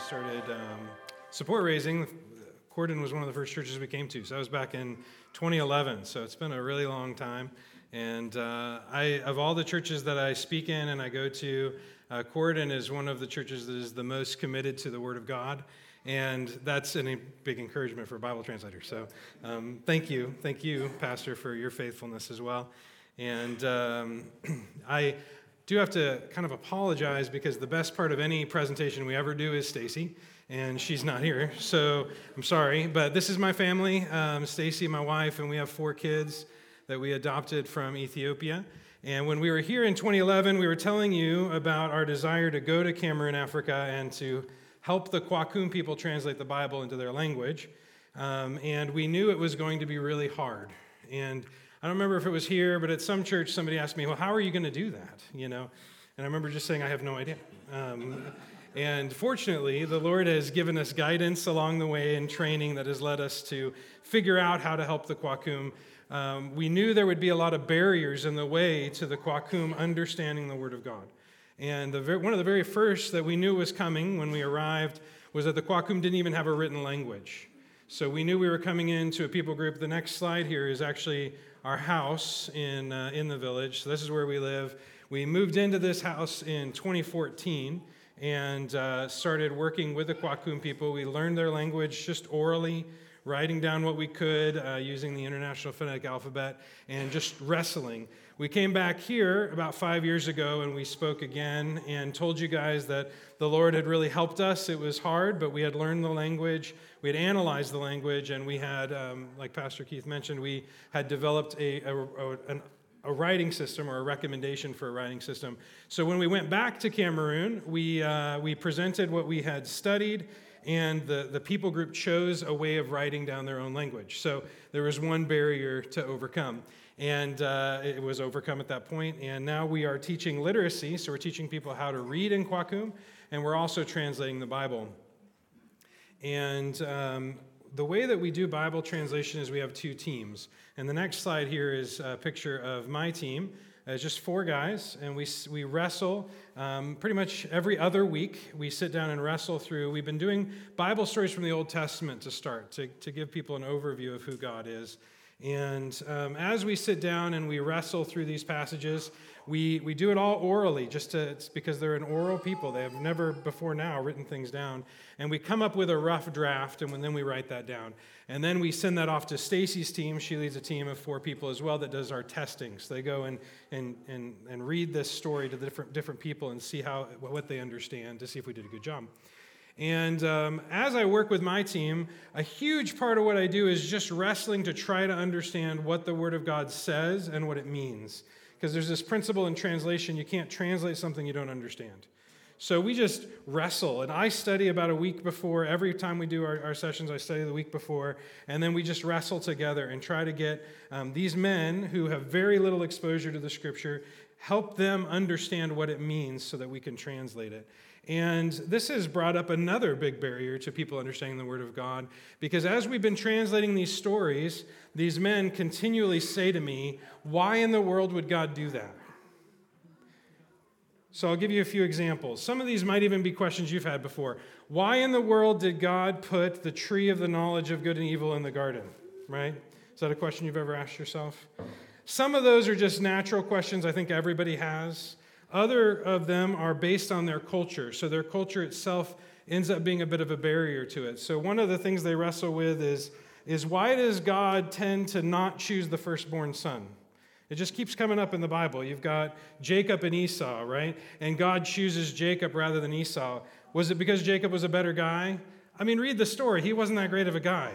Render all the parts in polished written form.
started support raising, Corden was one of the first churches we came to. So that was back in 2011. So it's been a really long time. And of all the churches that I speak in and I go to, Corden is one of the churches that is the most committed to the Word of God. And that's a big encouragement for a Bible translator. So thank you, Pastor, for your faithfulness as well. And I do have to kind of apologize because the best part of any presentation we ever do is Stacy, and she's not here, so I'm sorry. But this is my family, Stacy, my wife, and we have 4 kids that we adopted from Ethiopia. And when we were here in 2011, we were telling you about our desire to go to Cameroon, Africa, and to help the Kwakum people translate the Bible into their language. And we knew it was going to be really hard. And I don't remember if it was here, but at some church, somebody asked me, well, how are you going to do that? And I remember just saying, I have no idea. And fortunately, the Lord has given us guidance along the way and training that has led us to figure out how to help the Kwakum. We knew there would be a lot of barriers in the way to the Kwakum understanding the Word of God. And one of the very first that we knew was coming when we arrived was that the Kwakum didn't even have a written language. So we knew we were coming into a people group. The next slide here is actually our house in the village. So this is where we live. We moved into this house in 2014 and started working with the Kwakum people. We learned their language just orally, writing down what we could using the International Phonetic Alphabet and just wrestling. We came back here about 5 years ago and we spoke again and told you guys that the Lord had really helped us. It was hard, but we had learned the language, we had analyzed the language, and we had, like Pastor Keith mentioned, we had developed a writing system or a recommendation for a writing system. So when we went back to Cameroon, we presented what we had studied, and the people group chose a way of writing down their own language. So there was one barrier to overcome, and it was overcome at that point. And now we are teaching literacy, so we're teaching people how to read in Kwakum, and we're also translating the Bible. And the way that we do Bible translation is we have 2 teams. And the next slide here is a picture of my team. It's just 4 guys, and we wrestle pretty much every other week. We sit down and wrestle through. We've been doing Bible stories from the Old Testament to start, to give people an overview of who God is. And as we sit down and we wrestle through these passages, we do it all orally, it's because they're an oral people. They have never before now written things down. And we come up with a rough draft, and then we write that down. And then we send that off to Stacy's team. She leads a team of 4 people as well that does our testing. So they go and read this story to the different people and see what they understand to see if we did a good job. And as I work with my team, a huge part of what I do is just wrestling to try to understand what the Word of God says and what it means. Because there's this principle in translation, you can't translate something you don't understand. So we just wrestle, and I study about a week before. Every time we do our sessions, I study the week before, and then we just wrestle together and try to get these men who have very little exposure to the Scripture, help them understand what it means so that we can translate it. And this has brought up another big barrier to people understanding the Word of God, because as we've been translating these stories, these men continually say to me, why in the world would God do that? So I'll give you a few examples. Some of these might even be questions you've had before. Why in the world did God put the tree of the knowledge of good and evil in the garden, right? Is that a question you've ever asked yourself? Some of those are just natural questions I think everybody has. Other of them are based on their culture, so their culture itself ends up being a bit of a barrier to it. So one of the things they wrestle with is why does God tend to not choose the firstborn son? It just keeps coming up in the Bible. You've got Jacob and Esau, right? And God chooses Jacob rather than Esau. Was it because Jacob was a better guy? I mean, read the story. He wasn't that great of a guy,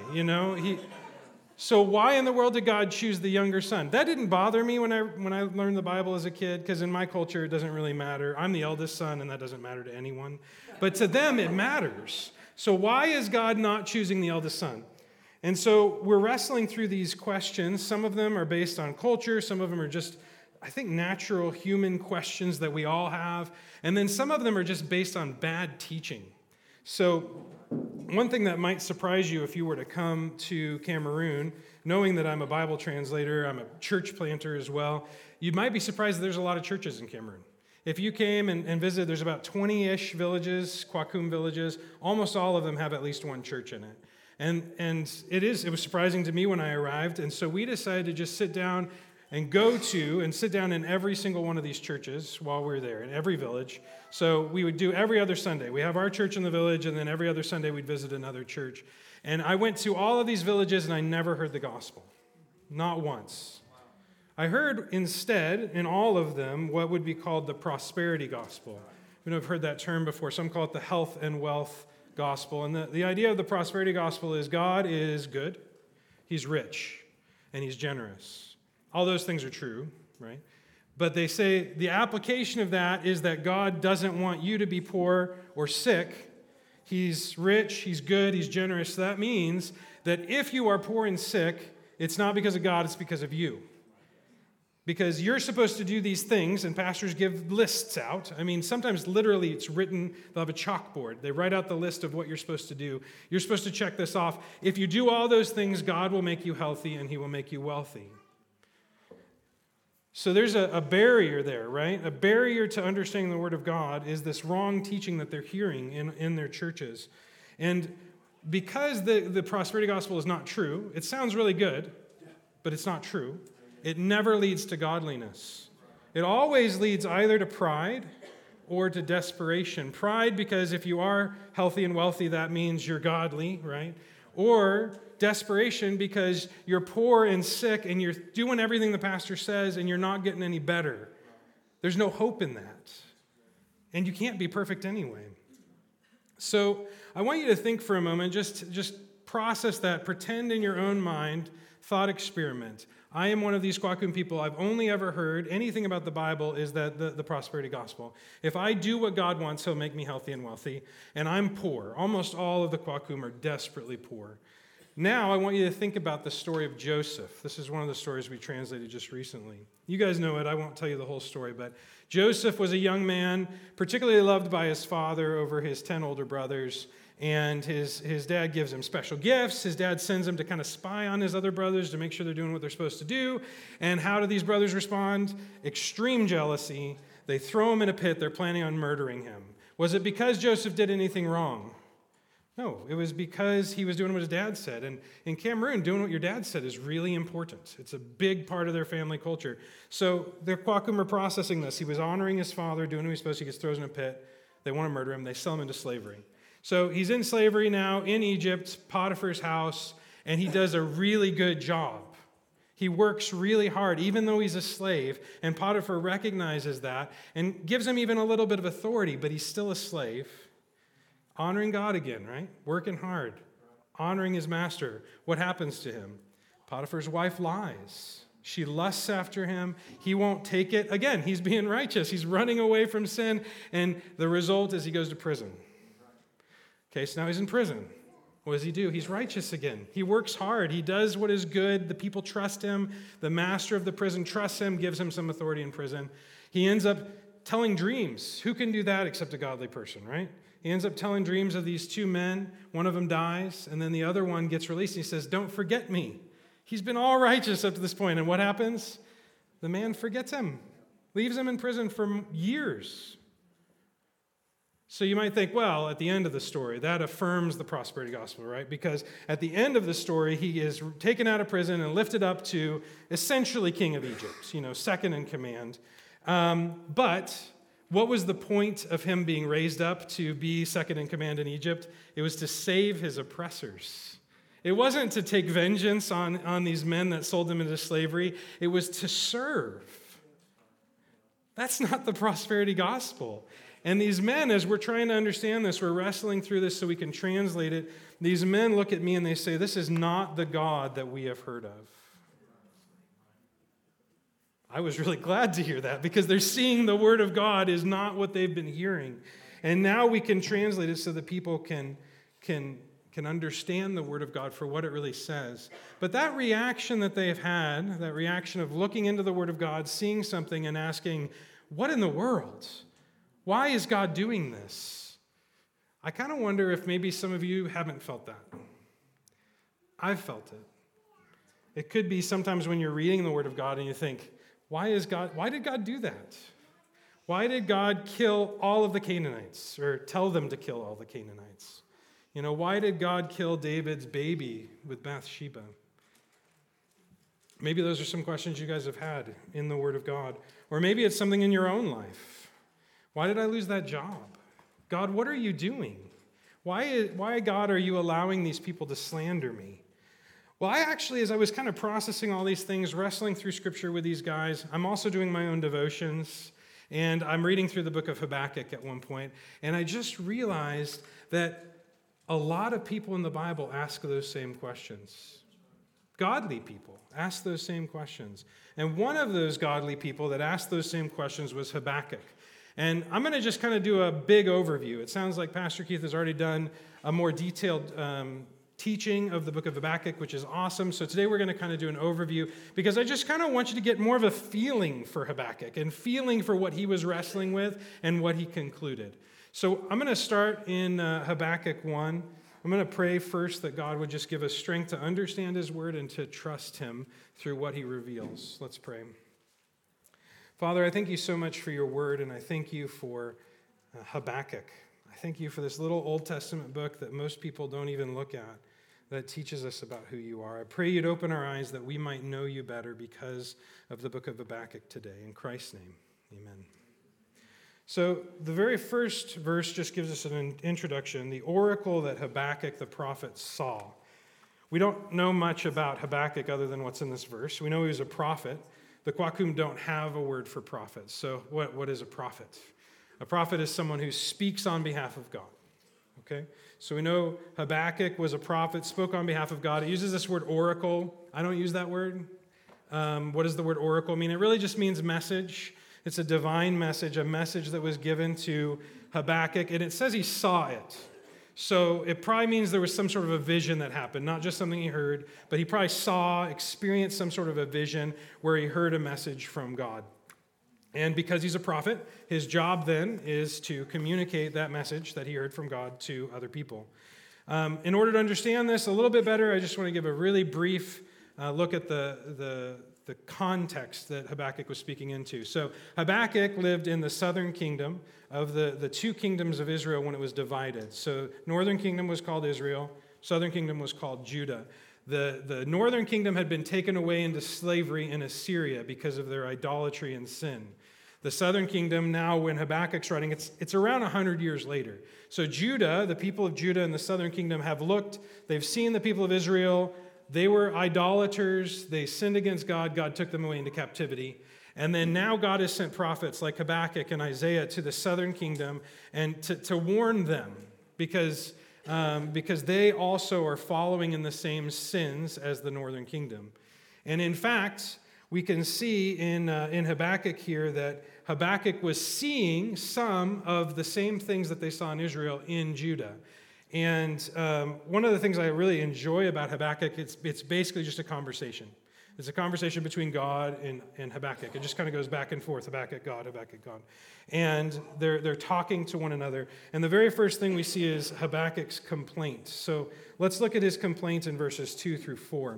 So why in the world did God choose the younger son? That didn't bother me when I learned the Bible as a kid, because in my culture, it doesn't really matter. I'm the eldest son, and that doesn't matter to anyone. But to them, it matters. So why is God not choosing the eldest son? And so we're wrestling through these questions. Some of them are based on culture. Some of them are just, I think, natural human questions that we all have. And then some of them are just based on bad teaching. So one thing that might surprise you if you were to come to Cameroon, knowing that I'm a Bible translator, I'm a church planter as well, you might be surprised that there's a lot of churches in Cameroon. If you came and visited, there's about 20-ish villages, Kwakum villages. Almost all of them have at least one church in it. And it was surprising to me when I arrived. And so we decided to just sit down and sit down in every single one of these churches while we were there, in every village. So we would do every other Sunday. We have our church in the village, and then every other Sunday we'd visit another church. And I went to all of these villages, and I never heard the gospel. Not once. I heard instead, in all of them, what would be called the prosperity gospel. I've heard that term before. Some call it the health and wealth gospel. And the idea of the prosperity gospel is God is good, He's rich, and He's generous. All those things are true, right? But they say the application of that is that God doesn't want you to be poor or sick. He's rich, He's good, He's generous. So that means that if you are poor and sick, it's not because of God, it's because of you. Because you're supposed to do these things, and pastors give lists out. I mean, sometimes literally it's written, they'll have a chalkboard. They write out the list of what you're supposed to do. You're supposed to check this off. If you do all those things, God will make you healthy and He will make you wealthy. So there's a barrier there, right? A barrier to understanding the Word of God is this wrong teaching that they're hearing in their churches. And because the prosperity gospel is not true, it sounds really good, but it's not true. It never leads to godliness. It always leads either to pride or to desperation. Pride, because if you are healthy and wealthy, that means you're godly, right? Or desperation, because you're poor and sick and you're doing everything the pastor says and you're not getting any better. There's no hope in that. And you can't be perfect anyway. So I want you to think for a moment, just process that, pretend in your own mind, thought experiment. I am one of these Kwakum people. I've only ever heard anything about the Bible is that the prosperity gospel. If I do what God wants, He'll make me healthy and wealthy. And I'm poor. Almost all of the Kwakum are desperately poor. Now I want you to think about the story of Joseph. This is one of the stories we translated just recently. You guys know it. I won't tell you the whole story, but Joseph was a young man, particularly loved by his father over his 10 older brothers. And his dad gives him special gifts. His dad sends him to kind of spy on his other brothers to make sure they're doing what they're supposed to do. And how do these brothers respond? Extreme jealousy. They throw him in a pit. They're planning on murdering him. Was it because Joseph did anything wrong? No, it was because he was doing what his dad said. And in Cameroon, doing what your dad said is really important. It's a big part of their family culture. So the Kwakum are processing this. He was honoring his father, doing what he was supposed to. He gets thrown in a pit. They want to murder him. They sell him into slavery. So he's in slavery now in Egypt, Potiphar's house, and he does a really good job. He works really hard, even though he's a slave, and Potiphar recognizes that and gives him even a little bit of authority, but he's still a slave. Honoring God again, right? Working hard, honoring his master. What happens to him? Potiphar's wife lies. She lusts after him. He won't take it. Again, he's being righteous. He's running away from sin, and the result is he goes to prison. Okay, so now he's in prison. What does he do? He's righteous again. He works hard. He does what is good. The people trust him. The master of the prison trusts him, gives him some authority in prison. He ends up telling dreams. Who can do that except a godly person, right? He ends up telling dreams of these two men. One of them dies, and then the other one gets released. And he says, "Don't forget me." He's been all righteous up to this point. And what happens? The man forgets him, leaves him in prison for years. So you might think, well, at the end of the story, that affirms the prosperity gospel, right? Because at the end of the story, he is taken out of prison and lifted up to essentially king of Egypt, second in command. But what was the point of him being raised up to be second in command in Egypt? It was to save his oppressors. It wasn't to take vengeance on these men that sold them into slavery. It was to serve. That's not the prosperity gospel. And these men, as we're trying to understand this, we're wrestling through this so we can translate it. These men look at me and they say, "This is not the God that we have heard of." I was really glad to hear that because they're seeing the word of God is not what they've been hearing. And now we can translate it so that people can understand the word of God for what it really says. But that reaction that they've had, that reaction of looking into the word of God, seeing something and asking, "What in the world? Why is God doing this?" I kind of wonder if maybe some of you haven't felt that. I've felt it. It could be sometimes when you're reading the Word of God and you think, why did God do that? Why did God kill all of the Canaanites, or tell them to kill all the Canaanites? Why did God kill David's baby with Bathsheba? Maybe those are some questions you guys have had in the Word of God. Or maybe it's something in your own life. Why did I lose that job? God, what are you doing? Why, God, are you allowing these people to slander me? Well, I actually, as I was kind of processing all these things, wrestling through Scripture with these guys, I'm also doing my own devotions, and I'm reading through the book of Habakkuk at one point, and I just realized that a lot of people in the Bible ask those same questions. Godly people ask those same questions. And one of those godly people that asked those same questions was Habakkuk. And I'm going to just kind of do a big overview. It sounds like Pastor Keith has already done a more detailed teaching of the book of Habakkuk, which is awesome. So today we're going to kind of do an overview because I just kind of want you to get more of a feeling for Habakkuk and feeling for what he was wrestling with and what he concluded. So I'm going to start in Habakkuk 1. I'm going to pray first that God would just give us strength to understand his word and to trust him through what he reveals. Let's pray. Father, I thank you so much for your word, and I thank you for Habakkuk. I thank you for this little Old Testament book that most people don't even look at, that teaches us about who you are. I pray you'd open our eyes that we might know you better because of the book of Habakkuk today. In Christ's name, amen. So the very first verse just gives us an introduction, the oracle that Habakkuk the prophet saw. We don't know much about Habakkuk other than what's in this verse. We know he was a prophet. The Kwakum don't have a word for prophet. So what is a prophet? A prophet is someone who speaks on behalf of God. Okay? So we know Habakkuk was a prophet, spoke on behalf of God. It uses this word oracle. I don't use that word. What does the word oracle mean? It really just means message. It's a divine message, a message that was given to Habakkuk, and it says he saw it. So it probably means there was some sort of a vision that happened, not just something he heard, but he probably saw, experienced some sort of a vision where he heard a message from God. And because he's a prophet, his job then is to communicate that message that he heard from God to other people. In order to understand this a little bit better, I just want to give a really brief look at the context that Habakkuk was speaking into. So Habakkuk lived in the southern kingdom of the two kingdoms of Israel when it was divided. So northern kingdom was called Israel, southern kingdom was called Judah. The northern kingdom had been taken away into slavery in Assyria because of their idolatry and sin. The southern kingdom, now when Habakkuk's writing, it's around 100 years later. So Judah, the people of Judah and the southern kingdom have looked, they've seen the people of Israel. They were idolaters. They sinned against God. God took them away into captivity. And then now God has sent prophets like Habakkuk and Isaiah to the southern kingdom and to warn them because they also are following in the same sins as the northern kingdom. And in fact, we can see in Habakkuk here that Habakkuk was seeing some of the same things that they saw in Israel in Judah. And one of the things I really enjoy about Habakkuk, it's basically just a conversation. It's a conversation between God and Habakkuk. It just kind of goes back and forth, Habakkuk, God. And they're talking to one another. And the very first thing we see is Habakkuk's complaint. So let's look at his complaint in verses 2 through 4.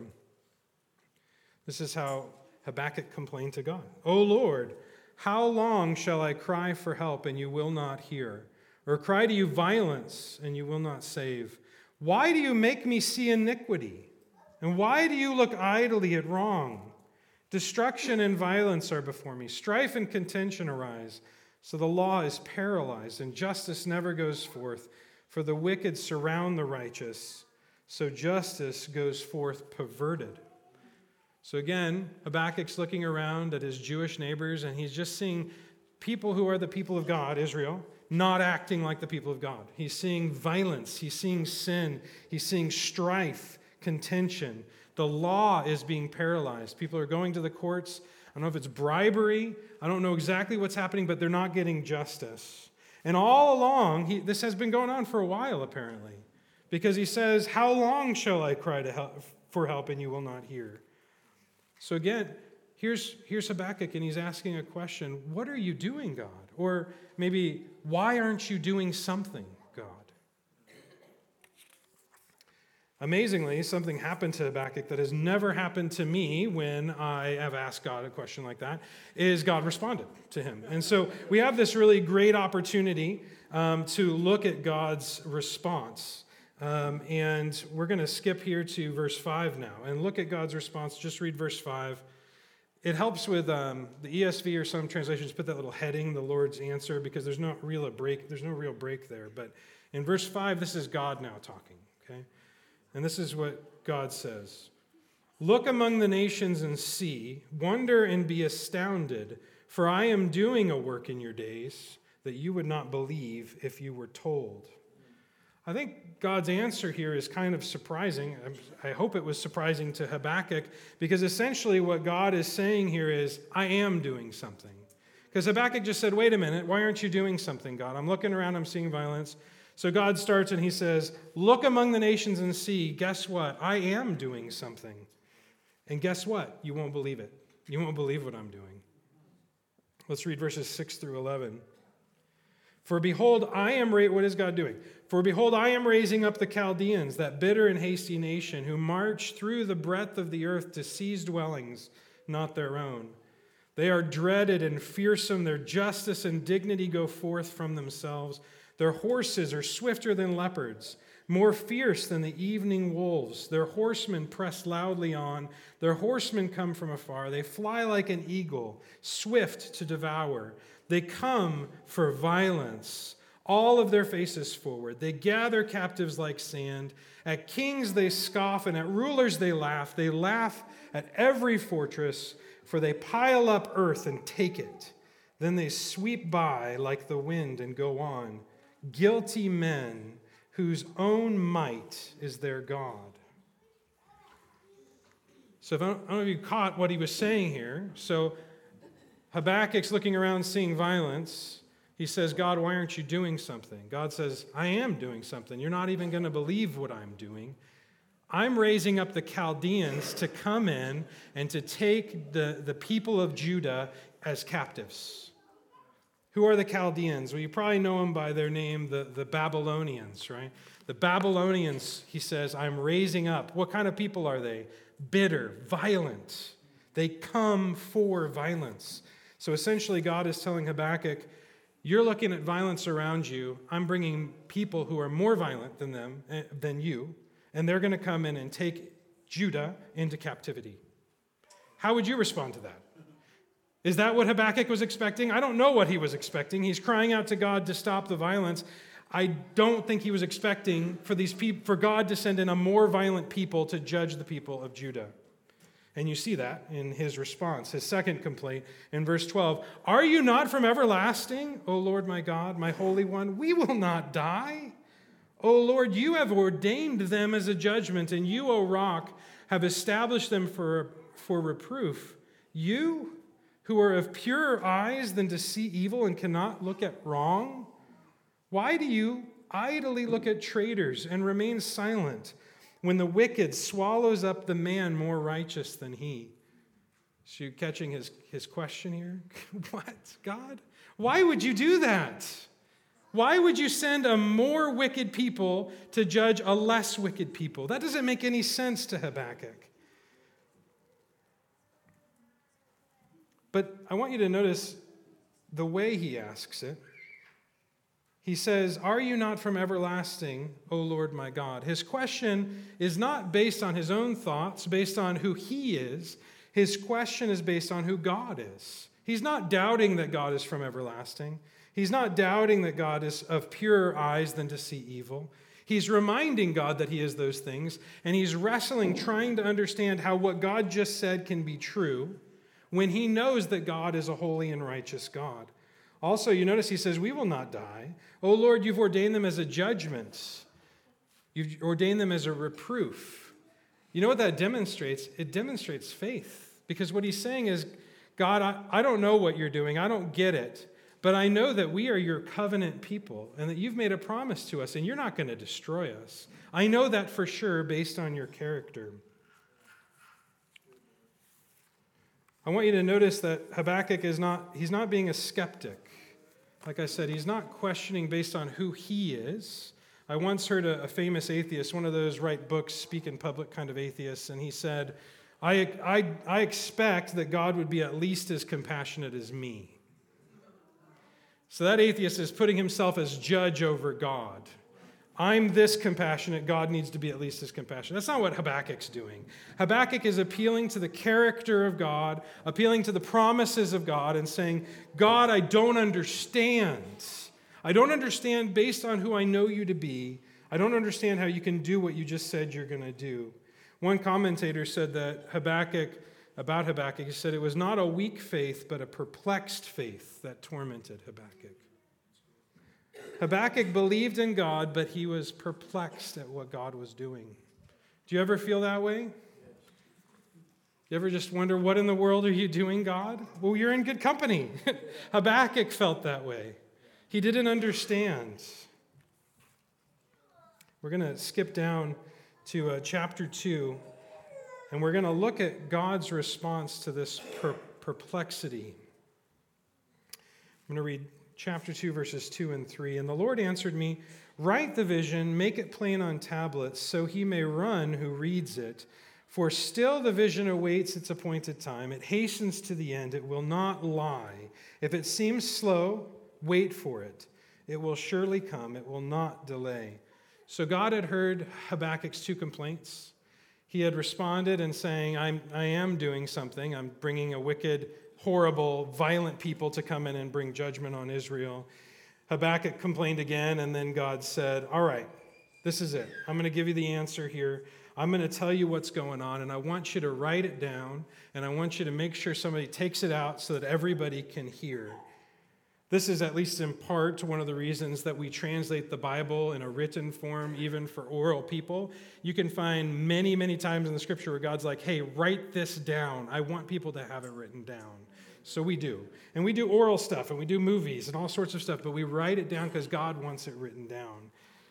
This is how Habakkuk complained to God. "O Lord, how long shall I cry for help and you will not hear? Or cry to you violence and you will not save? Why do you make me see iniquity? And why do you look idly at wrong? Destruction and violence are before me. Strife and contention arise. So the law is paralyzed and justice never goes forth. For the wicked surround the righteous. So justice goes forth perverted." So again, Habakkuk's looking around at his Jewish neighbors and he's just seeing people who are the people of God, Israel, not acting like the people of God. He's seeing violence. He's seeing sin. He's seeing strife, contention. The law is being paralyzed. People are going to the courts. I don't know if it's bribery. I don't know exactly what's happening, but they're not getting justice. And all along, this has been going on for a while, apparently, because he says, "How long shall I cry for help and you will not hear?" So again, here's Habakkuk, and he's asking a question. What are you doing, God? Or maybe, why aren't you doing something, God? Amazingly, something happened to Habakkuk that has never happened to me when I have asked God a question like that, is God responded to him. And so we have this really great opportunity to look at God's response. And we're going to skip here to verse 5 now and look at God's response. Just read verse 5. It helps with the ESV or some translations put that little heading, the Lord's answer, because there's no real break there. But in verse 5, this is God now talking, okay? And this is what God says. Look among the nations and see, wonder and be astounded, for I am doing a work in your days that you would not believe if you were told. I think God's answer here is kind of surprising. I hope it was surprising to Habakkuk, because essentially what God is saying here is, I am doing something. Because Habakkuk just said, wait a minute, why aren't you doing something, God? I'm looking around, I'm seeing violence. So God starts and he says, look among the nations and see, guess what? I am doing something. And guess what? You won't believe it. You won't believe what I'm doing. Let's read verses 6 through 11. For behold, what is God doing? For behold, I am raising up the Chaldeans, that bitter and hasty nation, who march through the breadth of the earth to seize dwellings, not their own. They are dreaded and fearsome. Their justice and dignity go forth from themselves. Their horses are swifter than leopards, more fierce than the evening wolves. Their horsemen press loudly on. Their horsemen come from afar. They fly like an eagle, swift to devour. They come for violence, all of their faces forward. They gather captives like sand. At kings they scoff, and at rulers they laugh. They laugh at every fortress, for they pile up earth and take it. Then they sweep by like the wind and go on. Guilty men whose own might is their God. So I don't know if you caught what he was saying here. So Habakkuk's looking around seeing violence. He says, God, why aren't you doing something? God says, I am doing something. You're not even going to believe what I'm doing. I'm raising up the Chaldeans to come in and to take the people of Judah as captives. Who are the Chaldeans? Well, you probably know them by their name, the Babylonians, right? The Babylonians, he says, I'm raising up. What kind of people are they? Bitter, violent. They come for violence. So essentially, God is telling Habakkuk, you're looking at violence around you. I'm bringing people who are more violent than you, and they're going to come in and take Judah into captivity. How would you respond to that? Is that what Habakkuk was expecting? I don't know what he was expecting. He's crying out to God to stop the violence. I don't think he was expecting for God to send in a more violent people to judge the people of Judah. And you see that in his response, his second complaint in verse 12. Are you not from everlasting, O Lord my God, my Holy One? We will not die. O Lord, you have ordained them as a judgment, and you, O Rock, have established them for reproof. You, who are of purer eyes than to see evil and cannot look at wrong? Why do you idly look at traitors and remain silent when the wicked swallows up the man more righteous than he? So you catching his question here? What, God? Why would you do that? Why would you send a more wicked people to judge a less wicked people? That doesn't make any sense to Habakkuk. But I want you to notice the way he asks it. He says, are you not from everlasting, O Lord my God? His question is not based on his own thoughts, based on who he is. His question is based on who God is. He's not doubting that God is from everlasting. He's not doubting that God is of purer eyes than to see evil. He's reminding God that he is those things, and he's wrestling, trying to understand how what God just said can be true when he knows that God is a holy and righteous God. Also, you notice he says, we will not die. Oh Lord, you've ordained them as a judgment. You've ordained them as a reproof. You know what that demonstrates? It demonstrates faith. Because what he's saying is, God, I don't know what you're doing. I don't get it. But I know that we are your covenant people and that you've made a promise to us and you're not going to destroy us. I know that for sure based on your character. I want you to notice that Habakkuk he's not being a skeptic. Like I said, he's not questioning based on who he is, I once heard a famous atheist, one of those write books, speak in public kind of atheists, and he said, I expect that God would be at least as compassionate as me. So that atheist is putting himself as judge over God. I'm this compassionate, God needs to be at least as compassionate. That's not what Habakkuk's doing. Habakkuk is appealing to the character of God, appealing to the promises of God, and saying, God, I don't understand. I don't understand based on who I know you to be. I don't understand how you can do what you just said you're going to do. One commentator said that about Habakkuk, he said it was not a weak faith, but a perplexed faith that tormented Habakkuk. Habakkuk believed in God, but he was perplexed at what God was doing. Do you ever feel that way? You ever just wonder, what in the world are you doing, God? Well, you're in good company. Habakkuk felt that way. He didn't understand. We're going to skip down to chapter 2, and we're going to look at God's response to this perplexity. I'm going to read chapter 2, verses 2 and 3. And the Lord answered me, write the vision, make it plain on tablets, so he may run who reads it. For still the vision awaits its appointed time. It hastens to the end. It will not lie. If it seems slow, wait for it. It will surely come. It will not delay. So God had heard Habakkuk's 2 complaints. He had responded and saying, I am doing something. I'm bringing a wicked, horrible, violent people to come in and bring judgment on Israel. Habakkuk complained again, and then God said, all right, this is it. I'm going to give you the answer here. I'm going to tell you what's going on, and I want you to write it down, and I want you to make sure somebody takes it out so that everybody can hear. This is, at least in part, one of the reasons that we translate the Bible in a written form, even for oral people. You can find many, many times in the Scripture where God's like, hey, write this down. I want people to have it written down. So we do. And we do oral stuff, and we do movies and all sorts of stuff, but we write it down because God wants it written down.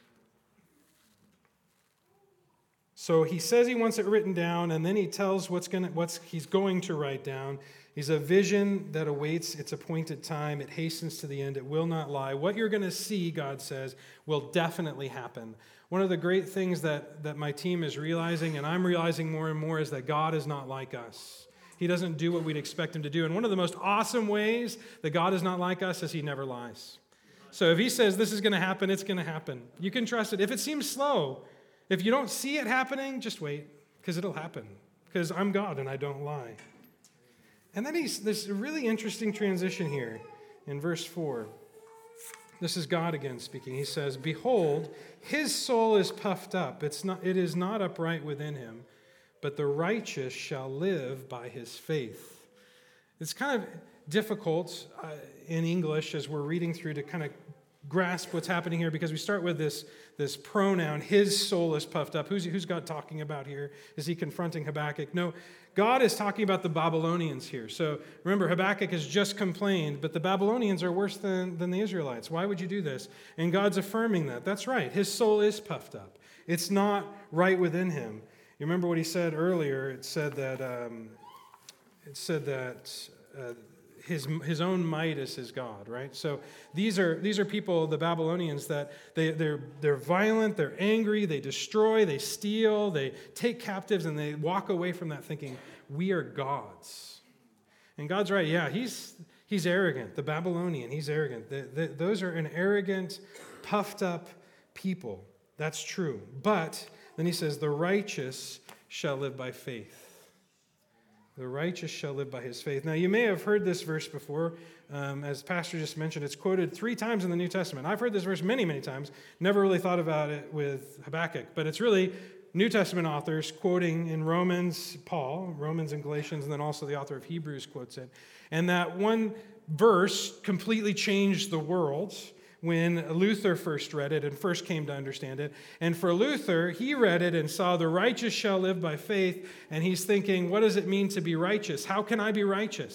So he says he wants it written down, and then he tells what he's going to write down. He's a vision that awaits its appointed time. It hastens to the end. It will not lie. What you're going to see, God says, will definitely happen. One of the great things that my team is realizing, and I'm realizing more and more, is that God is not like us. He doesn't do what we'd expect him to do. And one of the most awesome ways that God is not like us is he never lies. So if he says this is going to happen, it's going to happen. You can trust it. If it seems slow, if you don't see it happening, just wait, because it'll happen. Because I'm God and I don't lie. And then this really interesting transition here in verse 4. This is God again speaking. He says, behold, his soul is puffed up. It is not upright within him, but the righteous shall live by his faith. It's kind of difficult in English as we're reading through to kind of grasp what's happening here, because we start with this pronoun, his soul is puffed up. Who's God talking about here? Is he confronting Habakkuk? No, God is talking about the Babylonians here. So remember, Habakkuk has just complained, but the Babylonians are worse than the Israelites. Why would you do this? And God's affirming that. That's right. His soul is puffed up. It's not right within him. You remember what he said earlier? It said that his own might is his God, right? So these are people, the Babylonians, that they're violent, they're angry, they destroy, they steal, they take captives, and they walk away from that thinking, we are gods. And God's right, yeah, he's arrogant. The Babylonian, he's arrogant. Those are an arrogant, puffed up people. That's true. But then he says, the righteous shall live by faith. The righteous shall live by his faith. Now, you may have heard this verse before. As Pastor just mentioned, it's quoted 3 times in the New Testament. I've heard this verse many, many times. Never really thought about it with Habakkuk. But it's really New Testament authors quoting in Romans, Paul, Romans and Galatians, and then also the author of Hebrews quotes it. And that one verse completely changed the world when Luther first read it and first came to understand it. And for Luther, he read it and saw the righteous shall live by faith, and he's thinking, what does it mean to be righteous? How can I be righteous?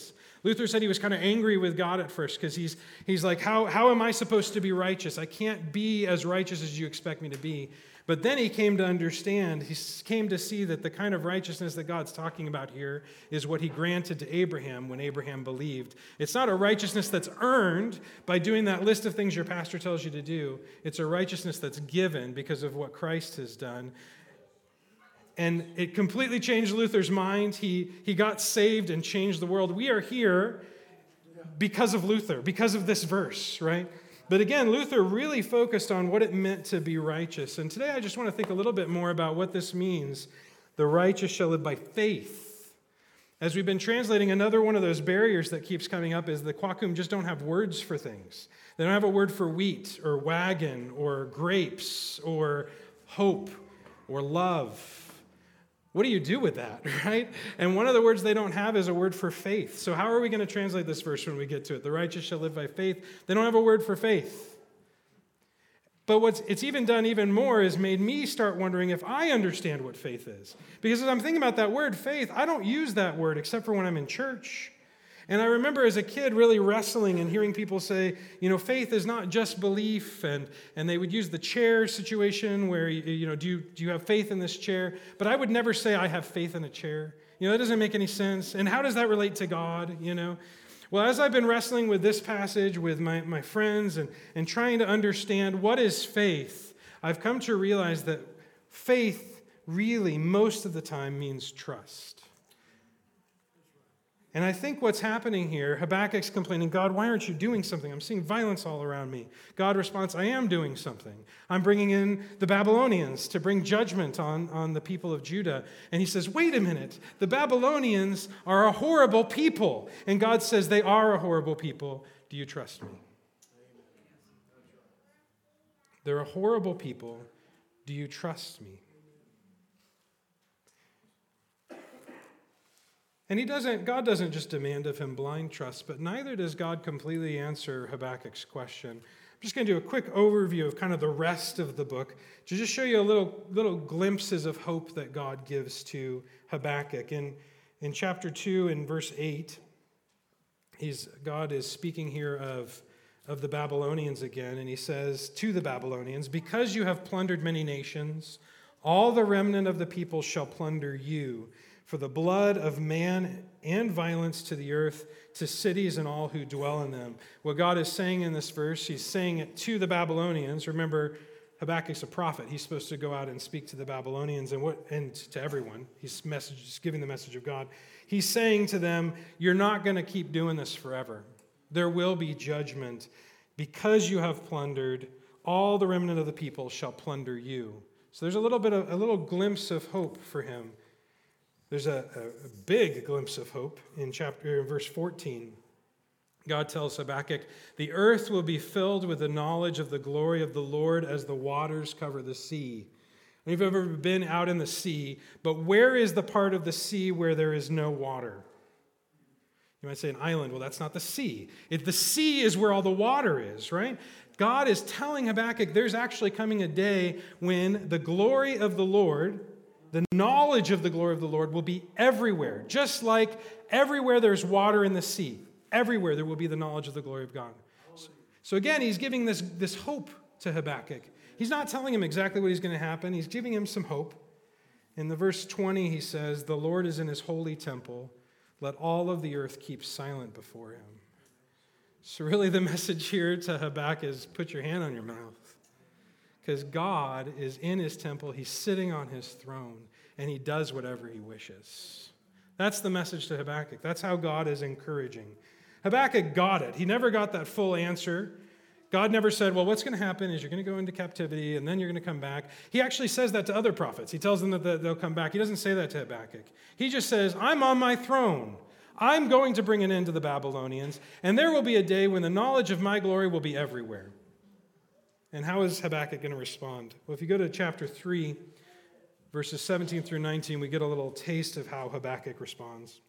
Luther said he was kind of angry with God at first because he's like, how am I supposed to be righteous? I can't be as righteous as you expect me to be. But then he came to understand, he came to see that the kind of righteousness that God's talking about here is what he granted to Abraham when Abraham believed. It's not a righteousness that's earned by doing that list of things your pastor tells you to do. It's a righteousness that's given because of what Christ has done. And it completely changed Luther's mind. He got saved and changed the world. We are here because of Luther, because of this verse, right? But again, Luther really focused on what it meant to be righteous. And today I just want to think a little bit more about what this means. The righteous shall live by faith. As we've been translating, another one of those barriers that keeps coming up is the Kwakum just don't have words for things. They don't have a word for wheat or wagon or grapes or hope or love. What do you do with that, right? And one of the words they don't have is a word for faith. So how are we going to translate this verse when we get to it? The righteous shall live by faith. They don't have a word for faith. But it's even done even more is made me start wondering if I understand what faith is. Because as I'm thinking about that word, faith, I don't use that word except for when I'm in church. And I remember as a kid really wrestling and hearing people say, faith is not just belief, and they would use the chair situation where, do you have faith in this chair? But I would never say I have faith in a chair. That doesn't make any sense. And how does that relate to God, Well, as I've been wrestling with this passage with my friends and trying to understand what is faith, I've come to realize that faith really most of the time means trust. And I think what's happening here, Habakkuk's complaining, God, why aren't you doing something? I'm seeing violence all around me. God responds, I am doing something. I'm bringing in the Babylonians to bring judgment on the people of Judah. And he says, wait a minute, the Babylonians are a horrible people. And God says, they are a horrible people. Do you trust me? They're a horrible people. Do you trust me? And God doesn't just demand of him blind trust, but neither does God completely answer Habakkuk's question. I'm just going to do a quick overview of kind of the rest of the book to just show you a little glimpses of hope that God gives to Habakkuk. In chapter 2, in verse 8, God is speaking here of the Babylonians again, and he says to the Babylonians, because you have plundered many nations, all the remnant of the people shall plunder you. For the blood of man and violence to the earth, to cities and all who dwell in them. What God is saying in this verse, he's saying it to the Babylonians. Remember, Habakkuk's a prophet. He's supposed to go out and speak to the Babylonians and to everyone. He's giving the message of God. He's saying to them, you're not going to keep doing this forever. There will be judgment. Because you have plundered, all the remnant of the people shall plunder you. So there's a little glimpse of hope for him. There's a big glimpse of hope in verse 14. God tells Habakkuk, the earth will be filled with the knowledge of the glory of the Lord as the waters cover the sea. And if you've ever been out in the sea, but where is the part of the sea where there is no water? You might say an island. Well, that's not the sea. The sea is where all the water is, right? God is telling Habakkuk there's actually coming a day when the glory of the Lord, the knowledge of the glory of the Lord will be everywhere. Just like everywhere there's water in the sea, everywhere there will be the knowledge of the glory of God. So again, he's giving this hope to Habakkuk. He's not telling him exactly what is going to happen. He's giving him some hope. In the verse 20, he says, the Lord is in his holy temple. Let all of the earth keep silent before him. So really the message here to Habakkuk is put your hand on your mouth. Because God is in his temple, he's sitting on his throne, and he does whatever he wishes. That's the message to Habakkuk. That's how God is encouraging. Habakkuk got it. He never got that full answer. God never said, well, what's going to happen is you're going to go into captivity, and then you're going to come back. He actually says that to other prophets. He tells them that they'll come back. He doesn't say that to Habakkuk. He just says, I'm on my throne. I'm going to bring an end to the Babylonians, and there will be a day when the knowledge of my glory will be everywhere. And how is Habakkuk going to respond? Well, if you go to chapter 3, verses 17 through 19, we get a little taste of how Habakkuk responds.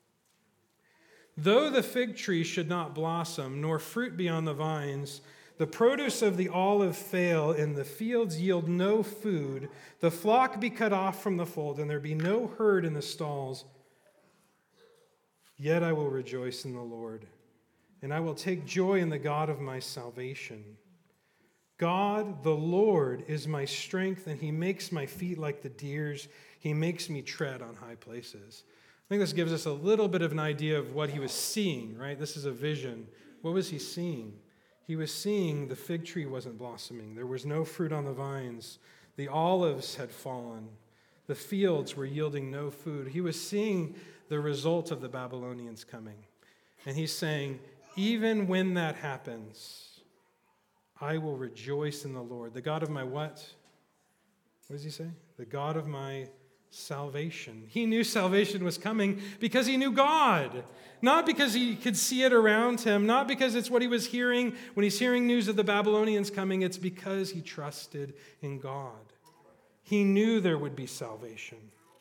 Though the fig tree should not blossom, nor fruit be on the vines, the produce of the olive fail, and the fields yield no food, the flock be cut off from the fold, and there be no herd in the stalls, Yet I will rejoice in the Lord, and I will take joy in the God of my salvation. God, the Lord, is my strength, and he makes my feet like the deer's. He makes me tread on high places. I think this gives us a little bit of an idea of what he was seeing, right? This is a vision. What was he seeing? He was seeing the fig tree wasn't blossoming. There was no fruit on the vines. The olives had fallen. The fields were yielding no food. He was seeing the result of the Babylonians coming. And he's saying, even when that happens, I will rejoice in the Lord. The God of my what? What does he say? The God of my salvation. He knew salvation was coming because he knew God. Not because he could see it around him. Not because it's what he was hearing when he's hearing news of the Babylonians coming. It's because he trusted in God. He knew there would be salvation.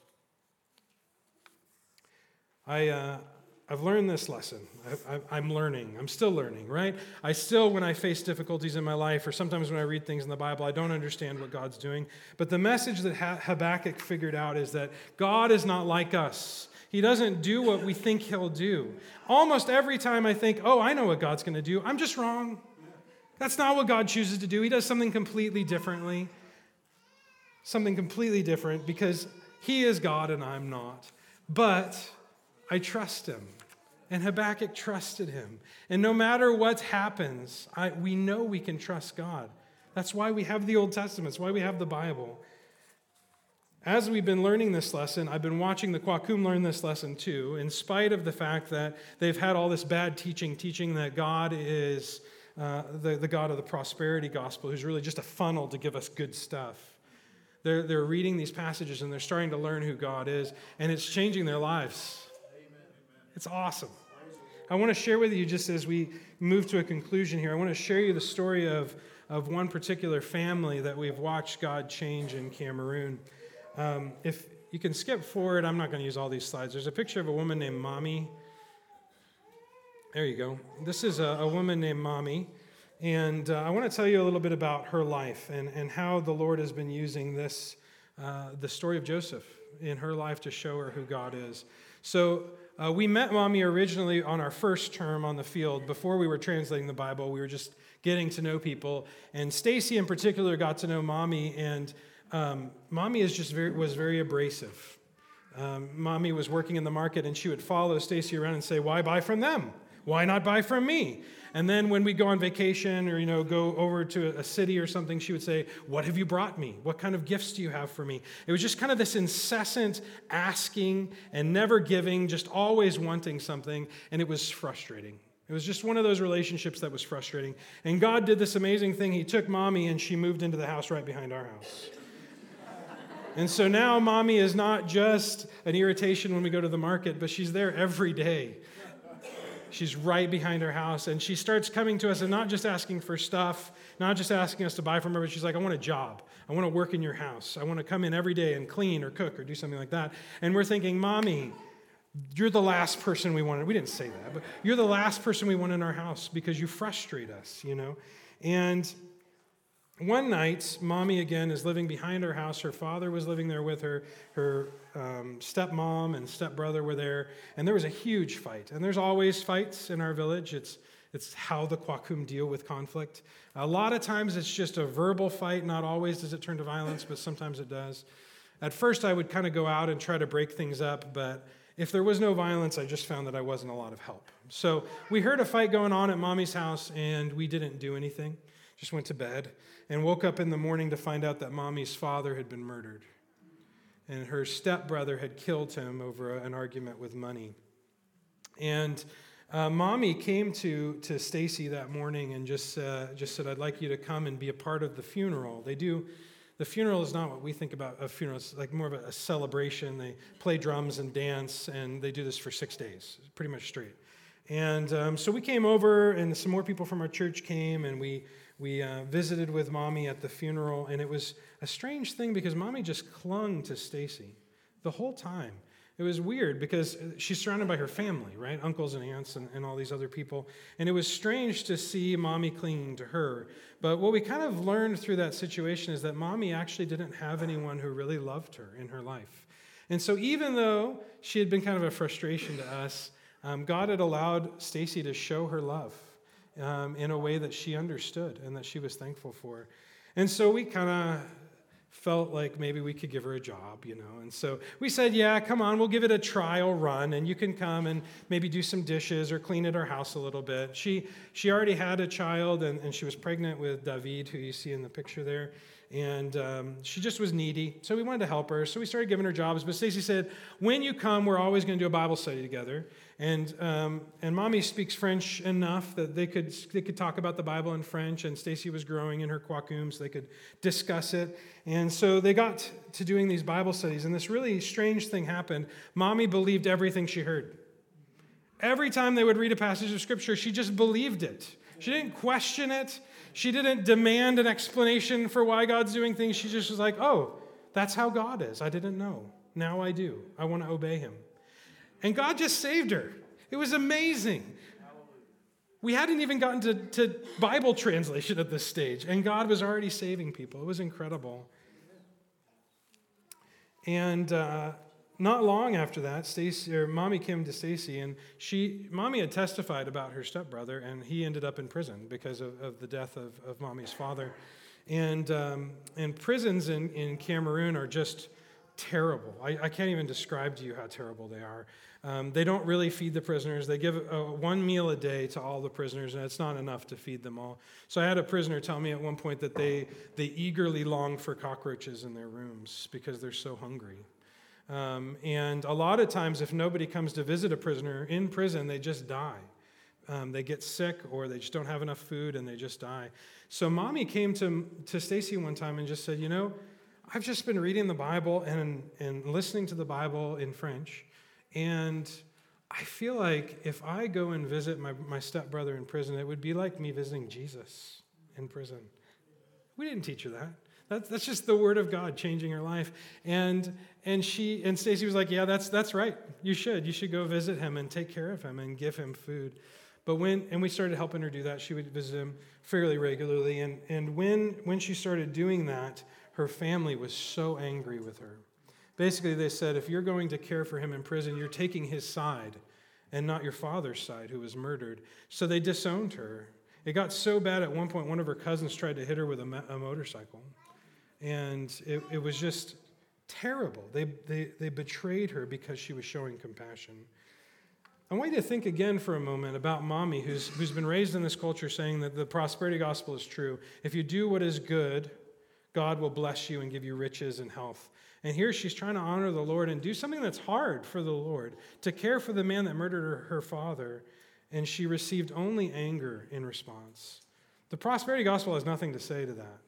I've learned this lesson. I'm learning. I'm still learning, right? I still, when I face difficulties in my life, or sometimes when I read things in the Bible, I don't understand what God's doing. But the message that Habakkuk figured out is that God is not like us. He doesn't do what we think he'll do. Almost every time I think, oh, I know what God's going to do, I'm just wrong. That's not what God chooses to do. He does something completely differently. Something completely different because he is God and I'm not. But I trust him. And Habakkuk trusted him. And no matter what happens, we know we can trust God. That's why we have the Old Testament. That's why we have the Bible. As we've been learning this lesson, I've been watching the Kwakum learn this lesson too, in spite of the fact that they've had all this bad teaching that God is the God of the prosperity gospel, who's really just a funnel to give us good stuff. They're reading these passages and they're starting to learn who God is, and it's changing their lives. It's awesome. I want to share with you, just as we move to a conclusion here, I want to share you the story of one particular family that we've watched God change in Cameroon. If you can skip forward, I'm not going to use all these slides. There's a picture of a woman named Mommy. There you go. This is a woman named Mommy. And I want to tell you a little bit about her life and how the Lord has been using this, the story of Joseph in her life to show her who God is. So we met Mommy originally on our first term on the field. Before we were translating the Bible, we were just getting to know people. And Stacy in particular got to know Mommy, and Mommy was very abrasive. Mommy was working in the market, and she would follow Stacy around and say, "Why buy from them? Why not buy from me?" And then when we go on vacation or, go over to a city or something, she would say, "What have you brought me? What kind of gifts do you have for me?" It was just kind of this incessant asking and never giving, just always wanting something, and it was frustrating. It was just one of those relationships that was frustrating. And God did this amazing thing. He took Mommy and she moved into the house right behind our house. And so now Mommy is not just an irritation when we go to the market, but she's there every day. She's right behind our house, and she starts coming to us and not just asking for stuff, not just asking us to buy from her, but she's like, "I want a job. I want to work in your house. I want to come in every day and clean or cook or do something like that." And we're thinking, "Mommy, you're the last person we want." We didn't say that, but you're the last person we want in our house because you frustrate us, And one night, Mommy, again, is living behind our house. Her father was living there with her. Her stepmom and stepbrother were there. And there was a huge fight. And there's always fights in our village. It's how the Kwakum deal with conflict. A lot of times it's just a verbal fight. Not always does it turn to violence, but sometimes it does. At first, I would kind of go out and try to break things up. But if there was no violence, I just found that I wasn't a lot of help. So we heard a fight going on at Mommy's house, and we didn't do anything. Just went to bed and woke up in the morning to find out that Mommy's father had been murdered. And her stepbrother had killed him over an argument with money. And Mommy came to Stacy that morning and just said, "I'd like you to come and be a part of the funeral." The funeral is not what we think about a funeral. It's like more of a celebration. They play drums and dance, and they do this for 6 days, pretty much straight. And so we came over, and some more people from our church came, and we visited with Mommy at the funeral, and it was a strange thing because Mommy just clung to Stacy the whole time. It was weird because she's surrounded by her family, right? Uncles and aunts and all these other people. And it was strange to see Mommy clinging to her. But what we kind of learned through that situation is that Mommy actually didn't have anyone who really loved her in her life. And so even though she had been kind of a frustration to us, God had allowed Stacy to show her love in a way that she understood and that she was thankful for. And so we kind of felt like maybe we could give her a job, And so we said, yeah, come on, we'll give it a trial run, and you can come and maybe do some dishes or clean at our house a little bit. She already had a child, and she was pregnant with David, who you see in the picture there. And she just was needy, so we wanted to help her. So we started giving her jobs. But Stacy said, when you come, we're always going to do a Bible study together. And Mommy speaks French enough that they could talk about the Bible in French. And Stacy was growing in her Kwakum, so they could discuss it. And so they got to doing these Bible studies. And this really strange thing happened. Mommy believed everything she heard. Every time they would read a passage of Scripture, she just believed it. She didn't question it. She didn't demand an explanation for why God's doing things. She just was like, oh, that's how God is. I didn't know. Now I do. I want to obey him. And God just saved her. It was amazing. We hadn't even gotten to Bible translation at this stage, and God was already saving people. It was incredible. And not long after that, Mommy came to Stacy, and Mommy had testified about her stepbrother, and he ended up in prison because of the death of Mommy's father. And prisons in Cameroon are just terrible. I can't even describe to you how terrible they are. They don't really feed the prisoners. They give one meal a day to all the prisoners, and it's not enough to feed them all. So I had a prisoner tell me at one point that they eagerly long for cockroaches in their rooms because they're so hungry. And a lot of times, if nobody comes to visit a prisoner in prison, they just die. They get sick, or they just don't have enough food, and they just die. So Mommy came to Stacy one time and just said, I've just been reading the Bible and listening to the Bible in French, and I feel like if I go and visit my stepbrother in prison, it would be like me visiting Jesus in prison. We didn't teach her that. That's just the word of God changing her life. And Stacy was like, yeah, that's right. You should go visit him and take care of him and give him food. But when we started helping her do that, she would visit him fairly regularly. And when she started doing that, her family was so angry with her. Basically, they said, if you're going to care for him in prison, you're taking his side and not your father's side, who was murdered. So they disowned her. It got so bad at one point, one of her cousins tried to hit her with a motorcycle. And it was just terrible. They betrayed her because she was showing compassion. I want you to think again for a moment about Mommy, who's been raised in this culture saying that the prosperity gospel is true. If you do what is good, God will bless you and give you riches and health. And here she's trying to honor the Lord and do something that's hard for the Lord, to care for the man that murdered her father, and she received only anger in response. The prosperity gospel has nothing to say to that.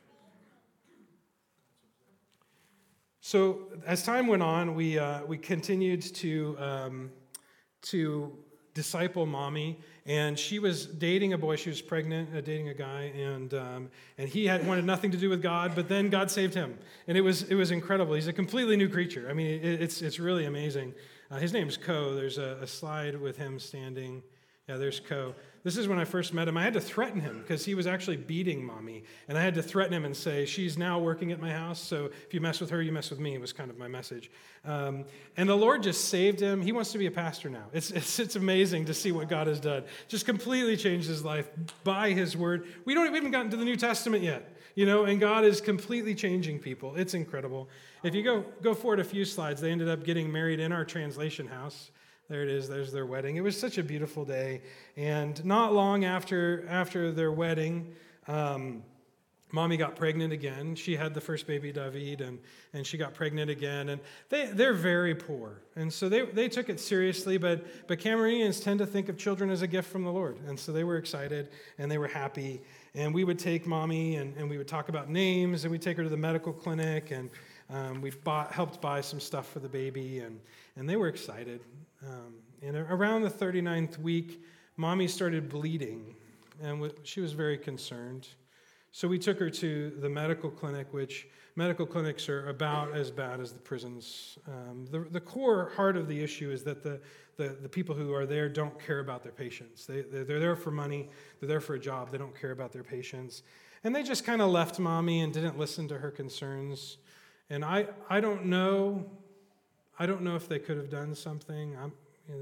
So as time went on, we continued to disciple Mommy, and she was dating a boy. She was pregnant, dating a guy, and he wanted nothing to do with God. But then God saved him, and it was incredible. He's a completely new creature. I mean, it's really amazing. His name's Ko. There's a slide with him standing. Yeah, there's Ko. This is when I first met him. I had to threaten him because he was actually beating Mommy. And I had to threaten him and say, she's now working at my house, so if you mess with her, you mess with me, was kind of my message. And the Lord just saved him. He wants to be a pastor now. It's amazing to see what God has done. Just completely changed his life by his word. We haven't gotten to the New Testament yet, and God is completely changing people. It's incredible. If you go forward a few slides, they ended up getting married in our translation house. There it is. There's their wedding. It was such a beautiful day. And not long after their wedding, Mommy got pregnant again. She had the first baby, David, and she got pregnant again. And they're very poor. And so they took it seriously. But Cameroonians tend to think of children as a gift from the Lord. And so they were excited and they were happy. And we would take Mommy and we would talk about names, and we'd take her to the medical clinic, and we helped buy some stuff for the baby, and they were excited. And around the 39th week, Mommy started bleeding, and she was very concerned. So we took her to the medical clinic, which medical clinics are about as bad as the prisons. The core heart of the issue is that the people who are there don't care about their patients. They're there for money. They're there for a job. They don't care about their patients. And they just kind of left Mommy and didn't listen to her concerns. And I don't know if they could have done something.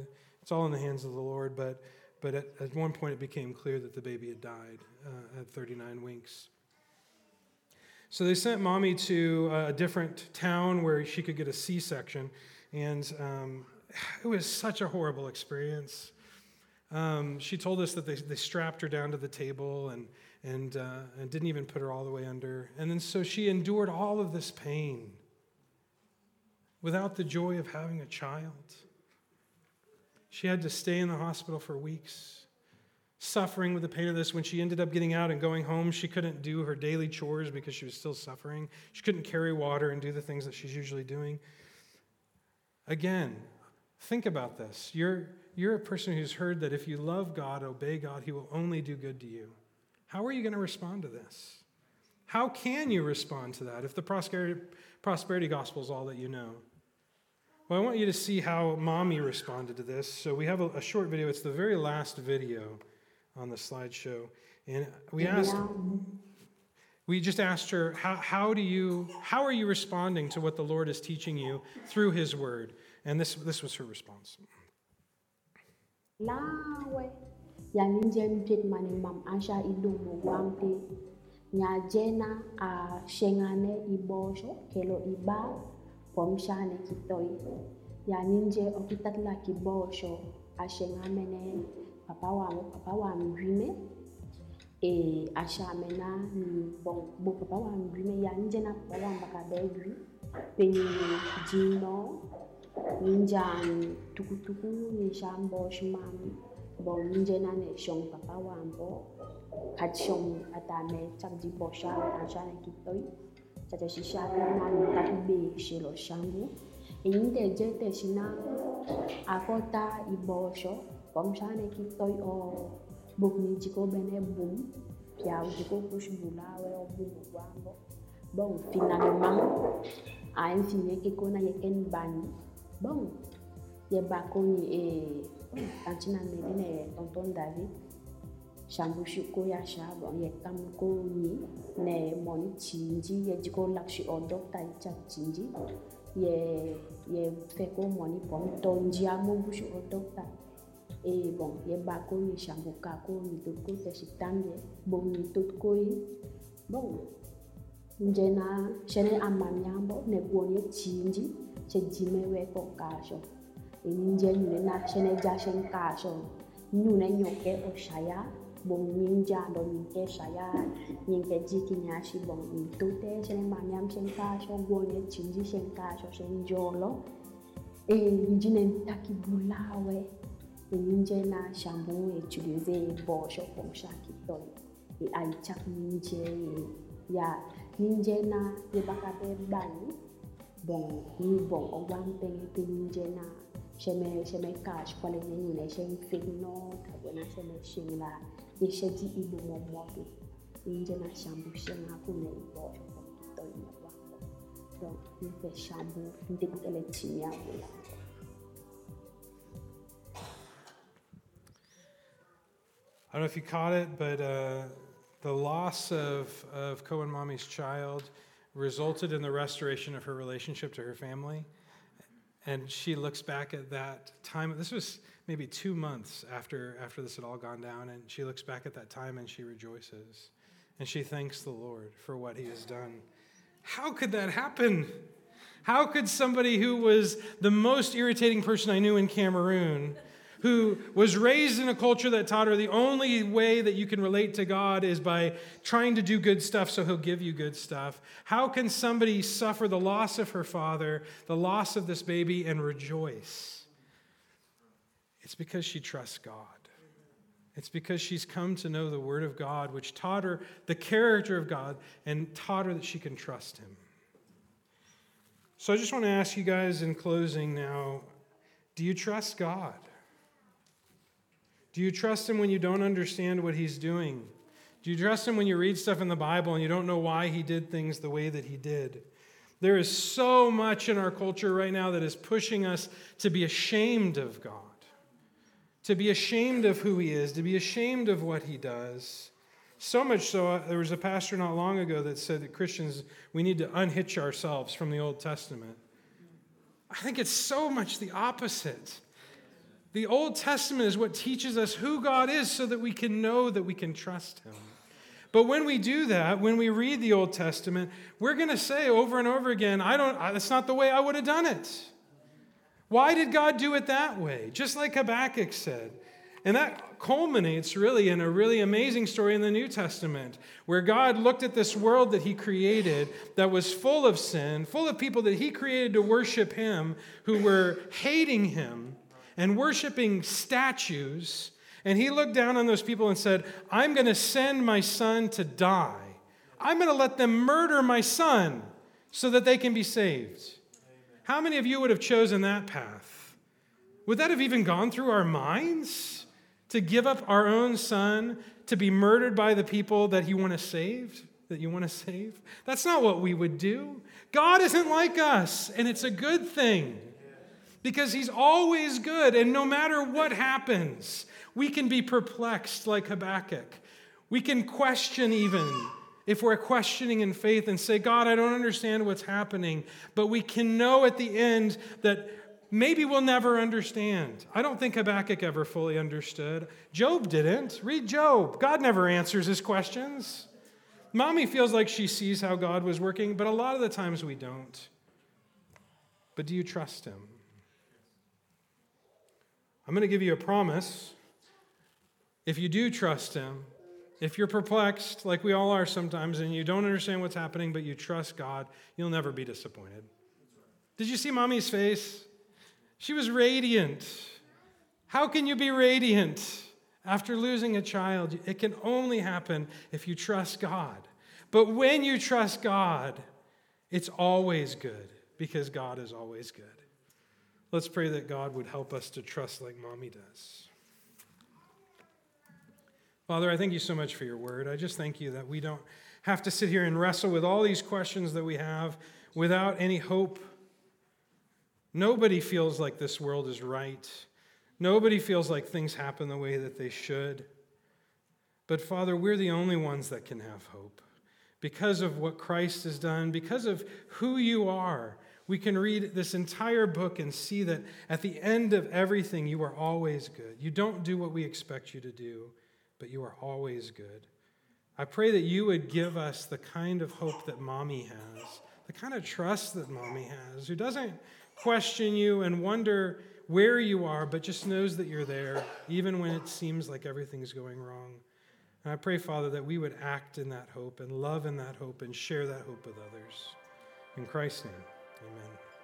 It's all in the hands of the Lord, but at one point it became clear that the baby had died at 39 weeks. So they sent Mommy to a different town where she could get a C-section, and it was such a horrible experience. She told us that they strapped her down to the table and didn't even put her all the way under. And then so she endured all of this pain without the joy of having a child. She had to stay in the hospital for weeks, suffering with the pain of this. When she ended up getting out and going home, she couldn't do her daily chores because she was still suffering. She couldn't carry water and do the things that she's usually doing. Again, think about this. You're a person who's heard that if you love God, obey God, He will only do good to you. How are you going to respond to this? How can you respond to that if the prosperity gospel is all that you know? Well, I want you to see how Mommy responded to this. So we have a short video. It's the very last video on the slideshow. And we just asked her, how are you responding to what the Lord is teaching you through His Word? And this was her response. Lawe yani nje mpit mani mam asha ilumu wampi nya jena a shengane ibosho kelo iba pomshane kitoi yani nje okitatla kibosho a shengamene papa wa mbrime e asha mena ni bo papa wa mbrime yani nje na papa wa mbakabegri penye jino Ninjan tukutuku ni shambo shmam bo ninjena ne shong papa wambo kat shong atame chakji bosha anshane kitoi chacha shisha na ni katbe shelo shambu inde jete shina akota ibosho bomshane kitoi o bukni jiko bene bum pia jiko push bulawe o bum wambo bon finalement a infine ke kona yeken bani bon ye bakoni kantina medine tonton David shambushi ko ya shabo ye kamko ni ne moni chinji ye jiko lakshi o doctor icha chinji ye feko moni pom tonji amubushi o doctor bon ye bakoni shambuka ko ni tutko te shitange bon ni tutko bon njena shene amanyambo ne kuonye chinji chejimewe ko kasho ninje nyune na shene jashen kasho nyune nyoke oshaya bon ninja ndo ninke shaya ninke jiki nyashi bon nitute shene manyam shen kasho kuonye chinji shen kasho shen jolo njine takibulawe ninje na shambu utilize bosho pomshaki toi aichak ninje ya ninje na yebakabe bani bon ni bon o wan pe ninje na sheme cash kwale nyu ne shem figno tabona sheme shingla ye shedi ibu momoto ninje na shambu shema kune bo to ni wa donc ni fe shambu ndikutele tinya bula. I don't know if you caught it, but the loss of Cohen Mommy's child resulted in the restoration of her relationship to her family. And she looks back at that time. This was maybe 2 months after this had all gone down. And she looks back at that time and she rejoices. And she thanks the Lord for what He has done. How could that happen? How could somebody who was the most irritating person I knew in Cameroon, who was raised in a culture that taught her the only way that you can relate to God is by trying to do good stuff so He'll give you good stuff. How can somebody suffer the loss of her father, the loss of this baby, and rejoice? It's because she trusts God. It's because she's come to know the Word of God, which taught her the character of God and taught her that she can trust Him. So I just want to ask you guys in closing now, do you trust God? Do you trust Him when you don't understand what He's doing? Do you trust Him when you read stuff in the Bible and you don't know why He did things the way that He did? There is so much in our culture right now that is pushing us to be ashamed of God, to be ashamed of who He is, to be ashamed of what He does. So much so, there was a pastor not long ago that said that Christians, we need to unhitch ourselves from the Old Testament. I think it's so much the opposite. The Old Testament is what teaches us who God is so that we can know that we can trust him. But when we do that, when we read the Old Testament, we're going to say over and over again, that's not the way I would have done it. Why did God do it that way? Just like Habakkuk said. And that culminates really in a really amazing story in the New Testament, where God looked at this world that he created that was full of sin, full of people that he created to worship him, who were hating him and worshiping statues. And he looked down on those people and said, I'm going to send my son to die. I'm going to let them murder my son so that they can be saved. How many of you would have chosen that path? Would that have even gone through our minds? To give up our own son to be murdered by the people that you want to save? That's not what we would do. God isn't like us, and it's a good thing. Because he's always good, and no matter what happens, we can be perplexed like Habakkuk. We can question even if we're questioning in faith and say, God, I don't understand what's happening, but we can know at the end that maybe we'll never understand. I don't think Habakkuk ever fully understood. Job didn't. Read Job. God never answers his questions. Mommy feels like she sees how God was working, but a lot of the times we don't. But do you trust him? I'm going to give you a promise. If you do trust him, if you're perplexed, like we all are sometimes, and you don't understand what's happening, but you trust God, you'll never be disappointed. Did you see Mommy's face? She was radiant. How can you be radiant after losing a child? It can only happen if you trust God. But when you trust God, it's always good because God is always good. Let's pray that God would help us to trust like Mommy does. Father, I thank you so much for your word. I just thank you that we don't have to sit here and wrestle with all these questions that we have without any hope. Nobody feels like this world is right. Nobody feels like things happen the way that they should. But Father, we're the only ones that can have hope. Because of what Christ has done, because of who you are, we can read this entire book and see that at the end of everything, you are always good. You don't do what we expect you to do, but you are always good. I pray that you would give us the kind of hope that Mommy has, the kind of trust that Mommy has, who doesn't question you and wonder where you are, but just knows that you're there, even when it seems like everything's going wrong. And I pray, Father, that we would act in that hope and love in that hope and share that hope with others. In Christ's name, amen.